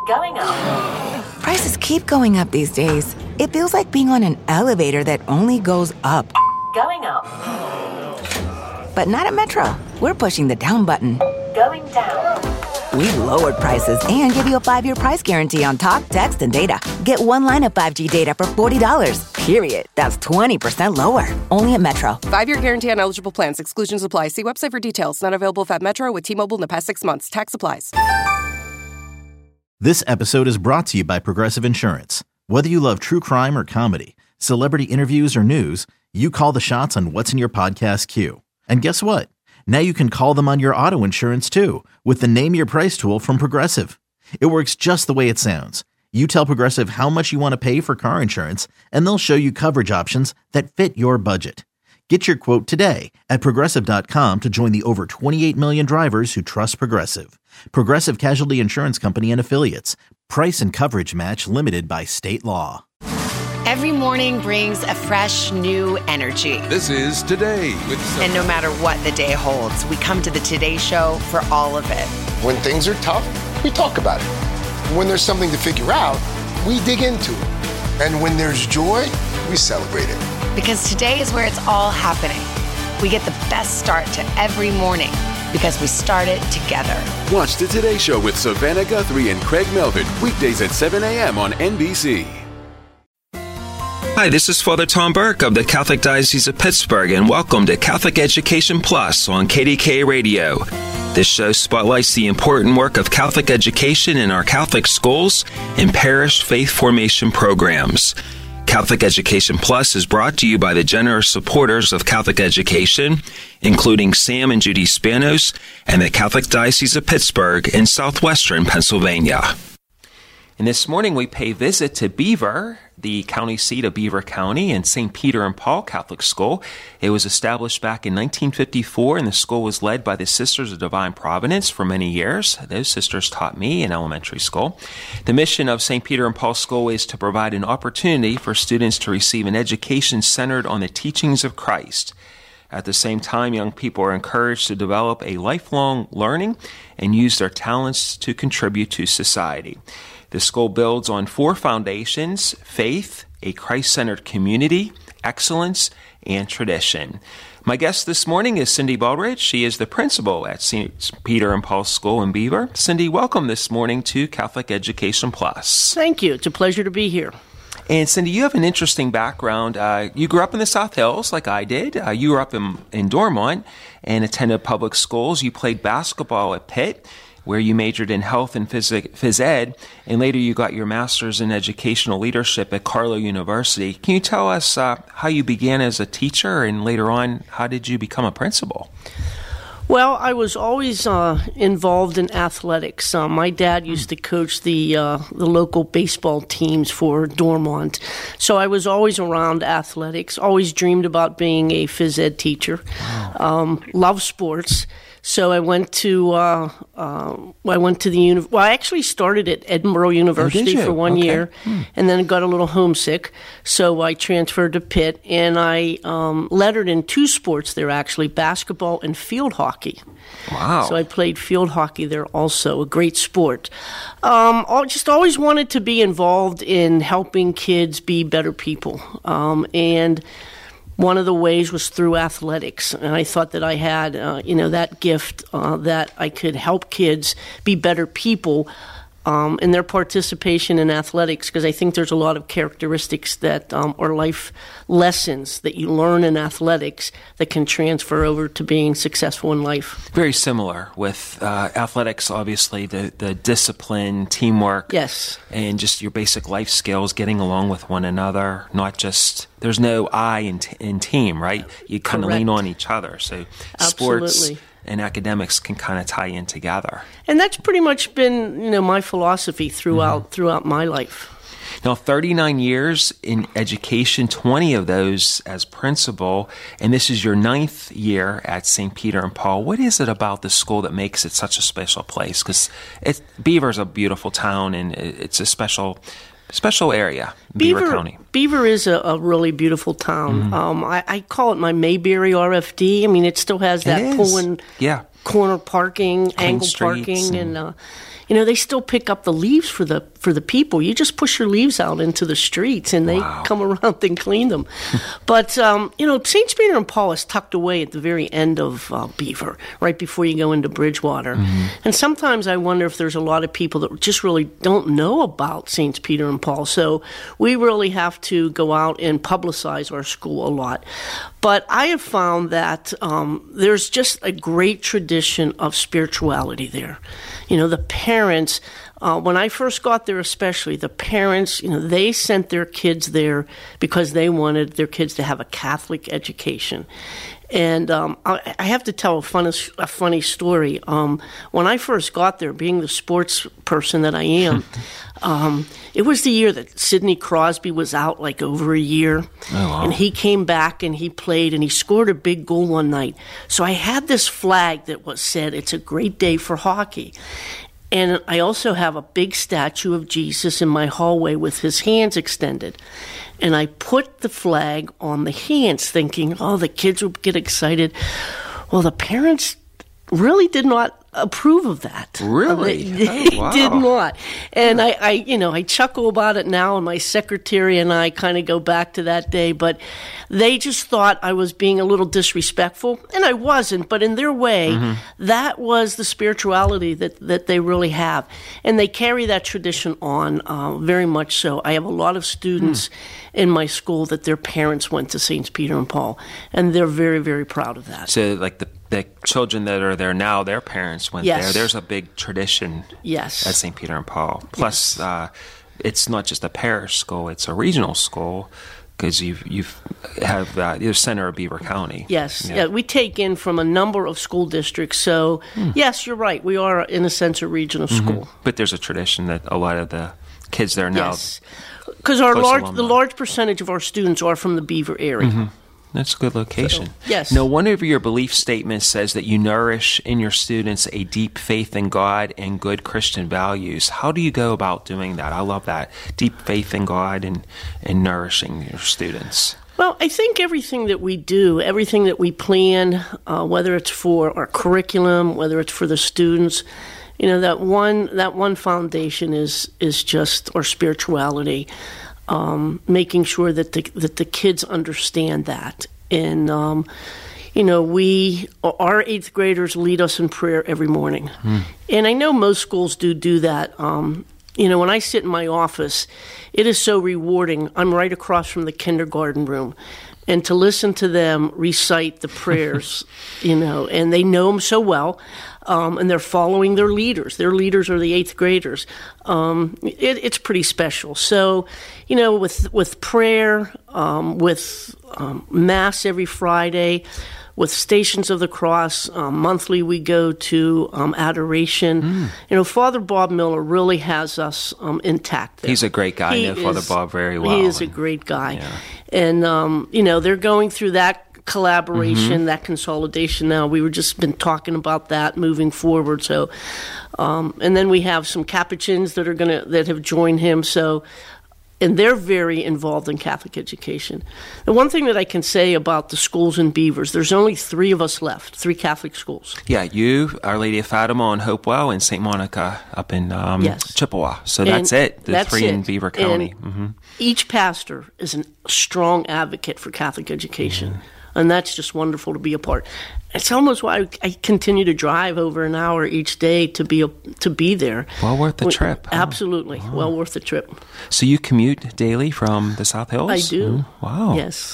Going up. Prices keep going up these days. It feels like being on an elevator that only goes up. Going up. But not at Metro. We're pushing the down button. Going down. We've lowered prices and give you a 5-year price guarantee on talk, text, and data. Get one line of 5G data for $40. Period. That's 20% lower. Only at Metro. 5-year guarantee on eligible plans. Exclusions apply. See website for details. Not available at Metro with T-Mobile in the past 6 months. Tax applies. This episode is brought to you by Progressive Insurance. Whether you love true crime or comedy, celebrity interviews or news, you call the shots on what's in your podcast queue. And guess what? Now you can call them on your auto insurance too with the Name Your Price tool from Progressive. It works just the way it sounds. You tell Progressive how much you want to pay for car insurance, and they'll show you coverage options that fit your budget. Get your quote today at Progressive.com to join the over 28 million drivers who trust Progressive. Progressive Casualty Insurance Company and Affiliates. Price and coverage match limited by state law. Every morning brings a fresh, new energy. This is Today with Sophie. And no matter what the day holds, we come to the Today Show for all of it. When things are tough, we talk about it. When there's something to figure out, we dig into it. And when there's joy, we celebrate it. Because today is where it's all happening. We get the best start to every morning because we start it together. Watch the Today Show with Savannah Guthrie and Craig Melvin, weekdays at 7 a.m. on NBC. Hi, this is Father Tom Burke of the Catholic Diocese of Pittsburgh, and welcome to Catholic Education Plus on KDKA Radio. This show spotlights the important work of Catholic education in our Catholic schools and parish faith formation programs. Catholic Education Plus is brought to you by the generous supporters of Catholic education, including Sam and Judy Spanos and the Catholic Diocese of Pittsburgh in southwestern Pennsylvania. And this morning we pay visit to Beaver, the county seat of Beaver County, and St. Peter and Paul Catholic School. It was established back in 1954, and the school was led by the Sisters of Divine Providence for many years. Those sisters taught me in elementary school. The mission of St. Peter and Paul School is to provide an opportunity for students to receive an education centered on the teachings of Christ. At the same time, young people are encouraged to develop a lifelong learning and use their talents to contribute to society. The school builds on 4 foundations: faith, a Christ-centered community, excellence, and tradition. My guest this morning is Cindy Baldridge. She is the principal at St. Peter and Paul School in Beaver. Cindy, welcome this morning to Catholic Education Plus. Thank you. It's a pleasure to be here. And Cindy, you have an interesting background. You grew up in the South Hills like I did. You grew up in Dormont and attended public schools. You played basketball at Pitt, where you majored in health and phys ed, and later you got your master's in educational leadership at Carlow University. Can you tell us how you began as a teacher, and later on, how did you become a principal? Well, I was always involved in athletics. My dad used to coach the local baseball teams for Dormont, so I was always around athletics. Always dreamed about being a phys ed teacher. Wow. Love sports. So I went to the I actually started at Edinburgh University for 1 year, and then got a little homesick. So I transferred to Pitt, and I lettered in 2 sports there, actually, basketball and field hockey. Wow! So I played field hockey there also, a great sport. Just always wanted to be involved in helping kids be better people, and one of the ways was through athletics, and I thought that I had, that gift that I could help kids be better people in their participation in athletics, because I think there's a lot of characteristics that are life lessons that you learn in athletics that can transfer over to being successful in life. Very similar with athletics, obviously, the discipline, teamwork, yes, and just your basic life skills, getting along with one another, not just, there's no I in team, right? You kind of lean on each other. So sports and academics can kind of tie in together. And that's pretty much been, my philosophy throughout my life. Now, 39 years in education, 20 of those as principal, and this is your 9th year at St. Peter and Paul. What is it about the school that makes it such a special place? Because Beaver's a beautiful town, and it's a special area, Beaver County. Beaver is a really beautiful town. I call it my Mayberry RFD. I mean, it still has that corner parking, Clean angle streets parking, and they still pick up the leaves for the people. You just push your leaves out into the streets, and they come around and clean them. But St. Peter and Paul is tucked away at the very end of Beaver, right before you go into Bridgewater. And sometimes I wonder if there's a lot of people that just really don't know about St. Peter and Paul. So we really have to go out and publicize our school a lot. But I have found that there's just a great tradition of spirituality there. The parents, when I first got there especially, the parents, they sent their kids there because they wanted their kids to have a Catholic education. And I have to tell a funny story. When I first got there, being the sports person that I am, it was the year that Sidney Crosby was out like over a year. Oh, wow. And he came back and he played and he scored a big goal one night. So I had this flag that said, "It's a great day for hockey." And I also have a big statue of Jesus in my hallway with his hands extended. And I put the flag on the hands thinking, the kids will get excited. Well, the parents really did not approve of that. Really? They did not. And I chuckle about it now, and my secretary and I kind of go back to that day, but they just thought I was being a little disrespectful, and I wasn't, but in their way, that was the spirituality that they really have. And they carry that tradition on very much so. I have a lot of students in my school that their parents went to St. Peter and Paul, and they're very, very proud of that. So like the children that are there now, their parents went there. There's a big tradition at St. Peter and Paul. Plus, it's not just a parish school, it's a regional school because you're center of Beaver County. Yes, we take in from a number of school districts. So, yes, you're right. We are, in a sense, a regional school. But there's a tradition that a lot of the kids there now... Yes, because the large percentage of our students are from the Beaver area. That's a good location. So, yes. Now, one of your belief statements says that you nourish in your students a deep faith in God and good Christian values. How do you go about doing that? I love that. Deep faith in God and nourishing your students. Well, I think everything that we do, everything that we plan, whether it's for our curriculum, whether it's for the students, that one foundation is just our spirituality. Making sure that the kids understand that. And, our 8th graders lead us in prayer every morning. And I know most schools do that. When I sit in my office, it is so rewarding. I'm right across from the kindergarten room. And to listen to them recite the prayers, and they know them so well. And they're following their leaders. Their leaders are the 8th graders. It's pretty special. So, with prayer, with Mass every Friday, with Stations of the Cross, monthly we go to adoration. Father Bob Miller really has us intact there. He's a great guy. I know Father Bob very well. He is a great guy. Yeah. And, they're going through that collaboration, that consolidation now. We were just been talking about that moving forward. So, and then we have some Capuchins that have joined him. So, and they're very involved in Catholic education. The one thing that I can say about the schools in Beavers, there's only 3 of us left, 3 Catholic schools. Yeah, you, Our Lady of Fatima in Hopewell, and St. Monica up in Chippewa. So that's it, the 3 in Beaver County. Each pastor is a strong advocate for Catholic education. And that's just wonderful to be a part. It's almost why I continue to drive over an hour each day to be there. Well worth the trip. Huh? Absolutely. Oh. Well worth the trip. So you commute daily from the South Hills? I do. Wow. Yes.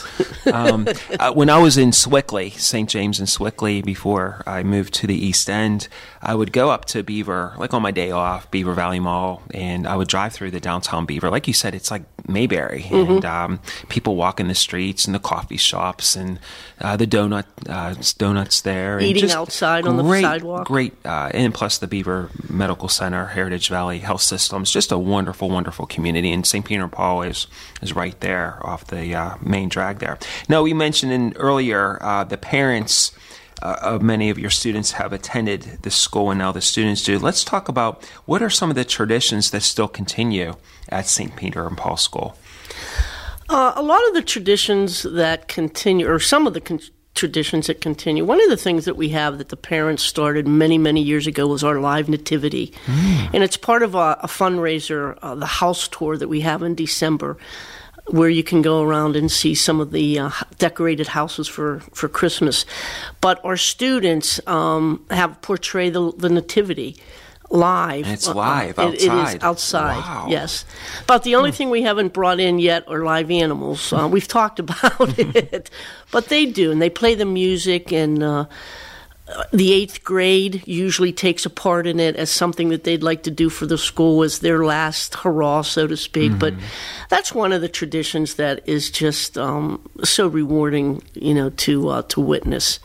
When I was in Swickley, St. James in Swickley, before I moved to the East End, I would go up to Beaver, like on my day off, Beaver Valley Mall, and I would drive through the downtown Beaver. Like you said, it's like Mayberry. And people walk in the streets and the coffee shops and the donuts there. Eating and outside on the sidewalk. Great. And plus the Beaver Medical Center, Heritage Valley Health Systems. Just a wonderful, wonderful community. And St. Peter and Paul is right there off the main drag there. Now, we mentioned earlier the parents of many of your students have attended this school, and now the students do. Let's talk about what are some of the traditions that still continue at St. Peter and Paul School. A lot of the traditions that continue, or some of the traditions that continue. One of the things that we have that the parents started many, many years ago was our live nativity. And it's part of a fundraiser, the house tour that we have in December, where you can go around and see some of the decorated houses for Christmas. But our students have portrayed the nativity live. And it's live, outside. It is outside, wow. Yes. But the only thing we haven't brought in yet are live animals. We've talked about it, but they do, and they play the music, and the 8th grade usually takes a part in it as something that they'd like to do for the school as their last hurrah, so to speak. Mm-hmm. But that's one of the traditions that is just so rewarding, to witness.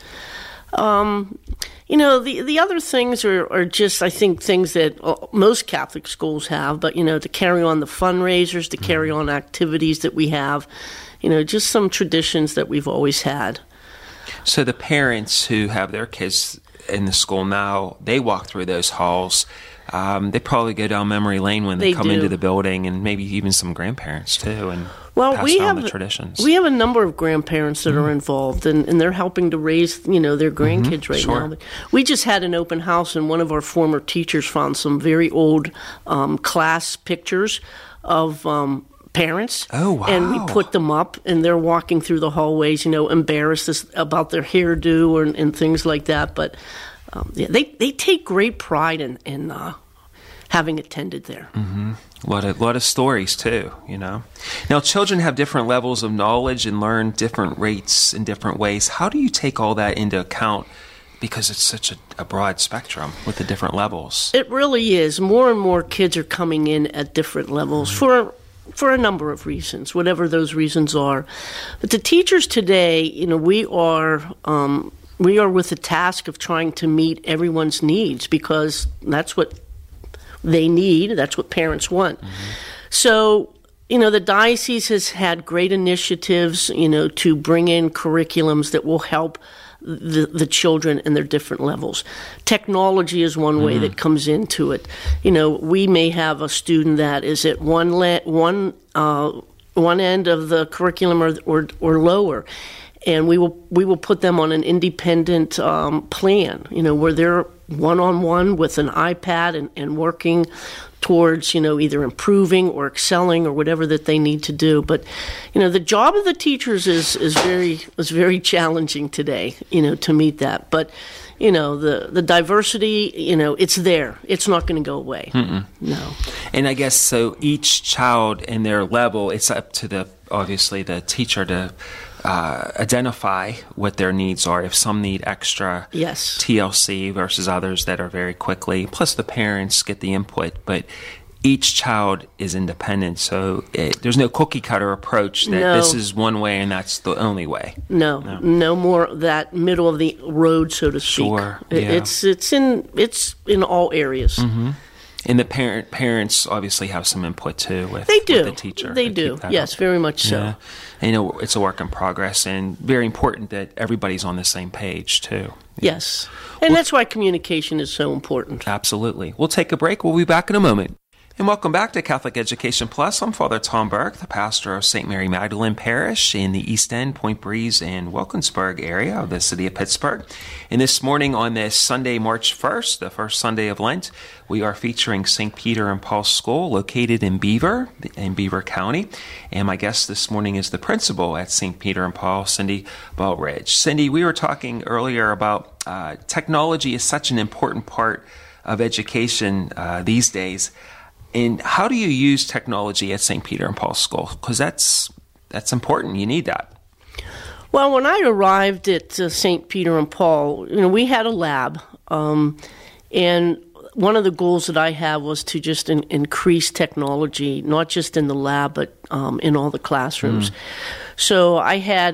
The other things are just, I think, things that most Catholic schools have, but, to carry on the fundraisers, to carry on activities that we have, just some traditions that we've always had. So the parents who have their kids in the school now, they walk through those halls. They probably go down memory lane when they come into the building, and maybe even some grandparents too, and pass down the traditions. We have a number of grandparents that are involved, and they're helping to raise, their grandkids right now. But we just had an open house, and one of our former teachers found some very old class pictures of parents. Oh, wow. And we put them up, and they're walking through the hallways, embarrassed about their hairdo and things like that. But they take great pride in having attended there. Mm-hmm. A lot of stories too, Now, children have different levels of knowledge and learn different rates in different ways. How do you take all that into account? Because it's such a broad spectrum with the different levels. It really is. More and more kids are coming in at different levels for a number of reasons, whatever those reasons are. But the teachers today, we are with the task of trying to meet everyone's needs, because that's what they need. That's what parents want. Mm-hmm. So, the diocese has had great initiatives, to bring in curriculums that will help the children in their different levels. Technology is one way that comes into it. We may have a student that is at one end of the curriculum or lower, and we will put them on an independent plan, where they're one-on-one with an iPad and working towards, either improving or excelling or whatever that they need to do. But, the job of the teachers is very challenging today, to meet that. But, the diversity, it's there. It's not going to go away. Mm-mm. No. And I guess so each child in their level, it's up to obviously the teacher to identify what their needs are. If some need extra TLC versus others that are very quickly, plus the parents get the input, but each child is independent, so there's no cookie cutter approach that this is one way and that's the only way. No more that middle of the road, so to speak. Sure, yeah. It's in all areas. Mm-hmm. And the parents obviously have some input too with the teacher. They do. Yes, very much so. Yeah. And, it's a work in progress, and very important that everybody's on the same page too. Yes. And that's why communication is so important. Absolutely. We'll take a break. We'll be back in a moment. And welcome back to Catholic Education Plus. I'm Father Tom Burke, the pastor of St. Mary Magdalene Parish in the East End, Point Breeze, and Wilkinsburg area of the city of Pittsburgh. And this morning on this Sunday, March 1st, the first Sunday of Lent, we are featuring St. Peter and Paul School located in Beaver County. And my guest this morning is the principal at St. Peter and Paul, Cindy Baldridge. Cindy, we were talking earlier about technology is such an important part of education these days. And how do you use technology at St. Peter and Paul School? Because that's important. You need that. Well, when I arrived at St. Peter and Paul, we had a lab, and one of the goals that I have was to just increase technology, not just in the lab, but in all the classrooms. So I had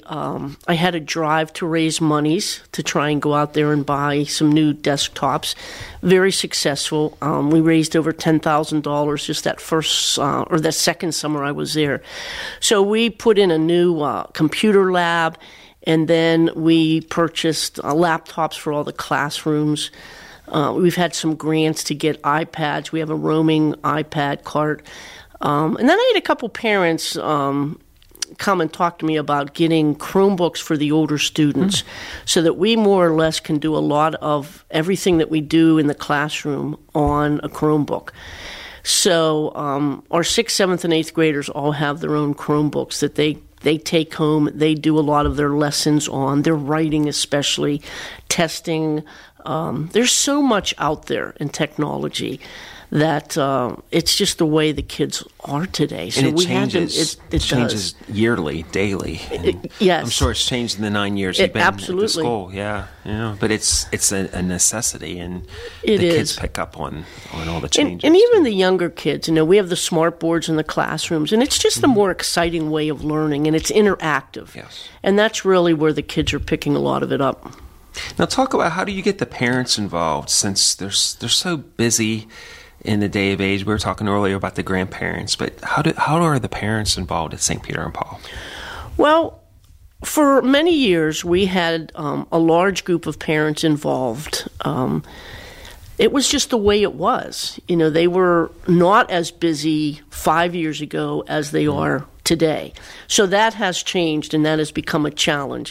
a drive to raise monies to try and go out there and buy some new desktops. Very successful. We raised over $10,000 just that first or that second summer I was there. So we put in a new computer lab, and then we purchased laptops for all the classrooms. We've had some grants to get iPads. We have a roaming iPad cart. And then I had a couple parents come and talk to me about getting Chromebooks for the older students so that we more or less can do a lot of everything that we do in the classroom on a Chromebook. So our 6th, 7th, and 8th graders all have their own Chromebooks that they take home. They do a lot of their lessons on, their writing especially, testing. There's so much out there in technology that it's just the way the kids are today. So and it changes. It changes does. yearly, daily. Yes, I'm sure it's changed in the 9 years you've been absolutely. at the school. Yeah, but it's a necessity, and the kids pick up on all the changes. And even the younger kids, we have the smart boards in the classrooms, and it's just a more exciting way of learning, and it's interactive. Yes, and that's really where the kids are picking a lot of it up. Now, talk about how do you get the parents involved, since they're so busy in the day of age. We were talking earlier about the grandparents, but how are the parents involved at St. Peter and Paul? Well, for many years we had a large group of parents involved. It was just the way it was. They were not as busy 5 years ago as they are today. So that has changed, and that has become a challenge.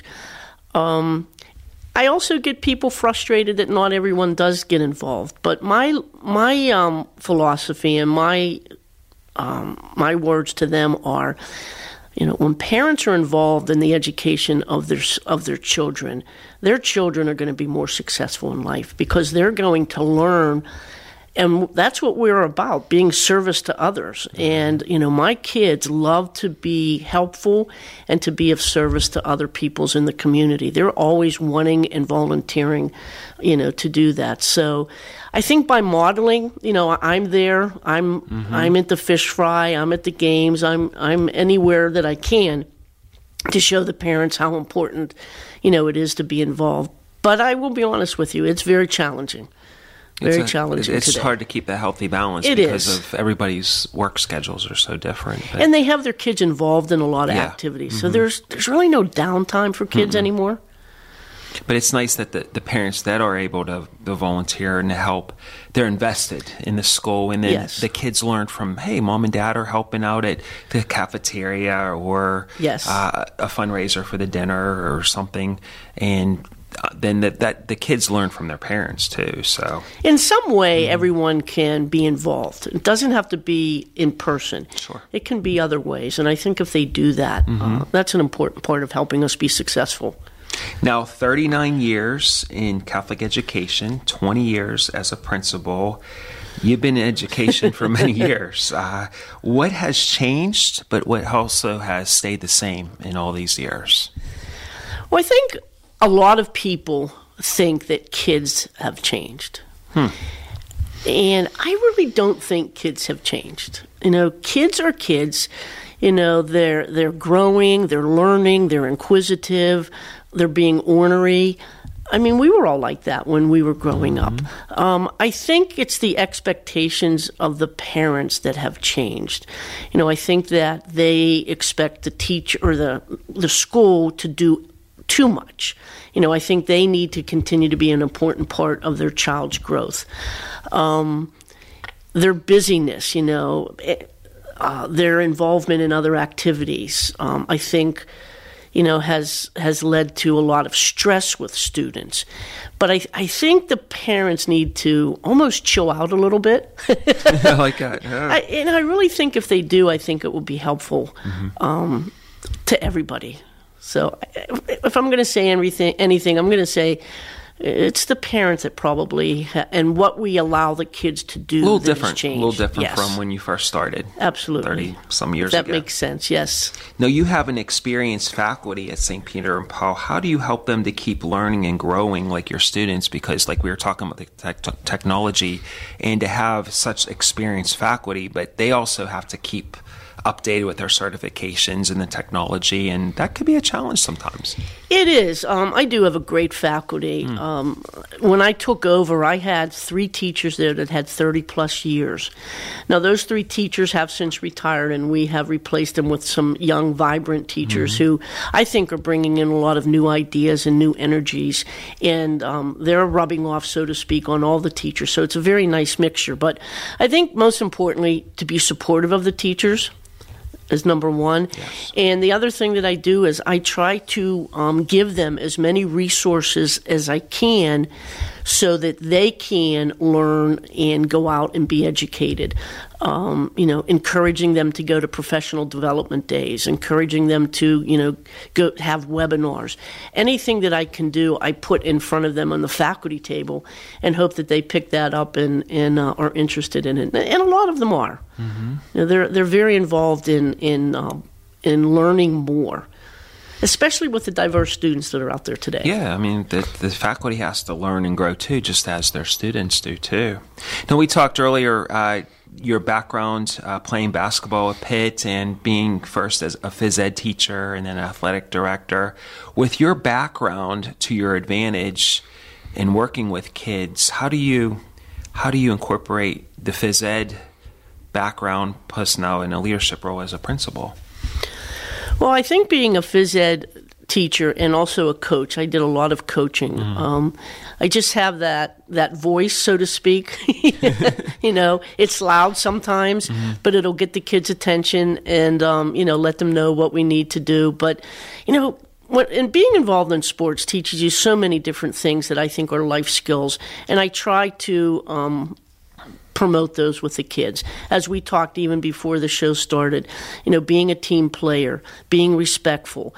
I also get people frustrated that not everyone does get involved. But my philosophy and my words to them are, when parents are involved in the education of their children are going to be more successful in life because they're going to learn. And that's what we're about, being service to others. And, my kids love to be helpful and to be of service to other peoples in the community. They're always wanting and volunteering, to do that. So I think by modeling, I'm there. I'm at the fish fry. I'm at the games. I'm anywhere that I can to show the parents how important, it is to be involved. But I will be honest with you, it's very challenging. Very challenging It's today. hard to keep that healthy balance of everybody's work schedules are so different. But. And they have their kids involved in a lot of activities. So there's really no downtime for kids anymore. But it's nice that the parents that are able to volunteer and to help, they're invested in the school. And then the kids learn from, hey, mom and dad are helping out at the cafeteria or a fundraiser for the dinner or something. And then that the kids learn from their parents too. So in some way, everyone can be involved. It doesn't have to be in person. Sure, it can be other ways. And I think if they do that, that's an important part of helping us be successful. Now, 39 years in Catholic education, 20 years as a principal. You've been in education for many years. What has changed, but what also has stayed the same in all these years? Well, I think a lot of people think that kids have changed. And I really don't think kids have changed. Kids are kids. They're growing, they're learning, they're inquisitive, they're being ornery. I mean, we were all like that when we were growing up. I think it's the expectations of the parents that have changed. I think that they expect the teacher or the school to do too much. I think they need to continue to be an important part of their child's growth. Their busyness, their involvement in other activities, I think, has led to a lot of stress with students. But I think the parents need to almost chill out a little bit. I like that. Yeah. I really think if they do, I think it will be helpful to everybody. So if I'm going to say anything, I'm going to say it's the parents that probably, and what we allow the kids to do. A little different yes. from when you first started. Absolutely. 30-some years ago. That makes sense, yes. Now, you have an experienced faculty at St. Peter and Paul. How do you help them to keep learning and growing like your students? Because like we were talking about the technology, and to have such experienced faculty, but they also have to keep updated with their certifications and the technology, and that could be a challenge sometimes. It is. I do have a great faculty. When I took over, I had 3 teachers there that had 30-plus years. Now, those 3 teachers have since retired, and we have replaced them with some young, vibrant teachers who I think are bringing in a lot of new ideas and new energies, and they're rubbing off, so to speak, on all the teachers. So it's a very nice mixture. But I think most importantly, to be supportive of the teachers. is number one. Yes. And the other thing that I do is I try to give them as many resources as I can so that they can learn and go out and be educated. Encouraging them to go to professional development days, encouraging them to, go have webinars. Anything that I can do, I put in front of them on the faculty table and hope that they pick that up and are interested in it. And a lot of them are. Mm-hmm. They're very involved in learning more, especially with the diverse students that are out there today. Yeah, I mean, the faculty has to learn and grow too, just as their students do too. Now, we talked earlier, your background playing basketball at Pitt and being first as a phys ed teacher and then athletic director. With your background to your advantage in working with kids, how do you incorporate the phys ed background plus now in a leadership role as a principal? Well, I think being a phys ed teacher and also a coach, I did a lot of coaching. Mm-hmm. I just have that voice, so to speak. It's loud sometimes, mm-hmm. but it'll get the kids' attention and, let them know what we need to do. But, and being involved in sports teaches you so many different things that I think are life skills. And I try to promote those with the kids. As we talked even before the show started, being a team player, being respectful,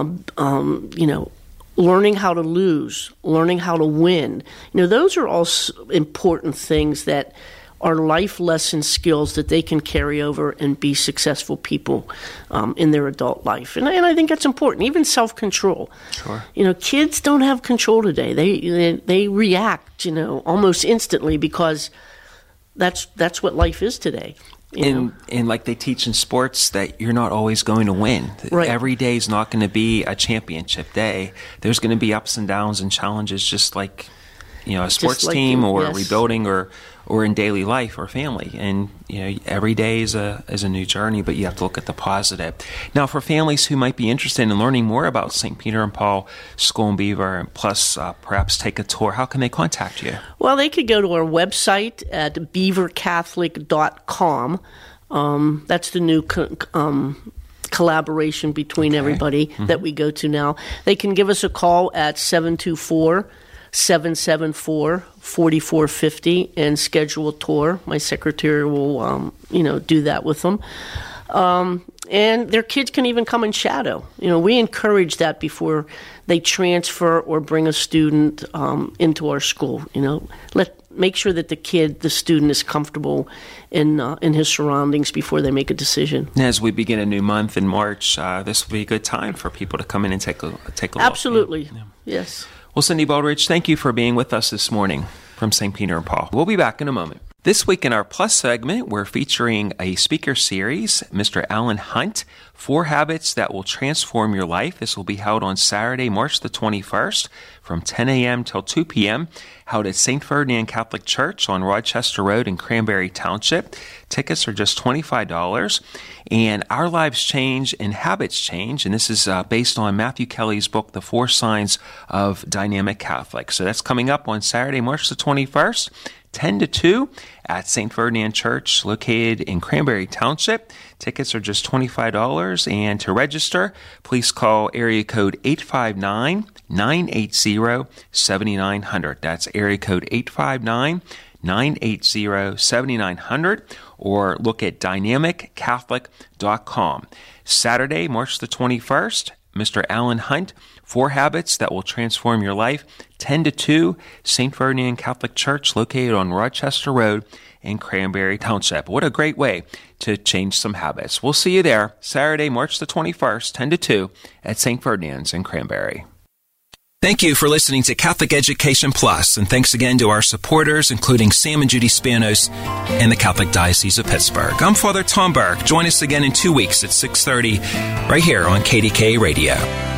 learning how to lose, learning how to win. Those are all important things that are life lesson skills that they can carry over and be successful people in their adult life. And I think that's important. Even self-control. Sure. Kids don't have control today. They react, almost instantly because that's what life is today. And like they teach in sports that you're not always going to win. Right. Every day is not going to be a championship day. There's going to be ups and downs and challenges just like, a sports team or yes. rebuilding or in daily life or family. And, every day is a new journey, but you have to look at the positive. Now, for families who might be interested in learning more about St. Peter and Paul School in Beaver and plus perhaps take a tour, how can they contact you? Well, they could go to our website at beavercatholic.com. That's the new collaboration between everybody mm-hmm. that we go to now. They can give us a call at 724-774-4450 and schedule a tour. My secretary will, do that with them. And their kids can even come and shadow. We encourage that before they transfer or bring a student into our school. Make sure that the student is comfortable in his surroundings before they make a decision. As we begin a new month in March, this will be a good time for people to come in and take a look. Absolutely, yeah. Yes. Well, Cindy Baldridge, thank you for being with us this morning from St. Peter and Paul. We'll be back in a moment. This week in our Plus segment, we're featuring a speaker series, Mr. Alan Hunt, 4 Habits That Will Transform Your Life. This will be held on Saturday, March the 21st from 10 a.m. till 2 p.m., held at St. Ferdinand Catholic Church on Rochester Road in Cranberry Township. Tickets are just $25. And Our Lives Change and Habits Change, and this is based on Matthew Kelly's book, The 4 Signs of Dynamic Catholic. So that's coming up on Saturday, March the 21st. 10 to 2 at St. Ferdinand Church, located in Cranberry Township. Tickets are just $25, and to register, please call area code 859-980-7900. That's area code 859-980-7900, or look at dynamiccatholic.com. Saturday, March the 21st, Mr. Alan Hunt, 4 Habits That Will Transform Your Life, 10 to 2, St. Ferdinand Catholic Church, located on Rochester Road in Cranberry Township. What a great way to change some habits. We'll see you there Saturday, March the 21st, 10 to 2 at St. Ferdinand's in Cranberry. Thank you for listening to Catholic Education Plus, and thanks again to our supporters, including Sam and Judy Spanos and the Catholic Diocese of Pittsburgh. I'm Father Tom Burke. Join us again in 2 weeks at 6:30 right here on KDK Radio.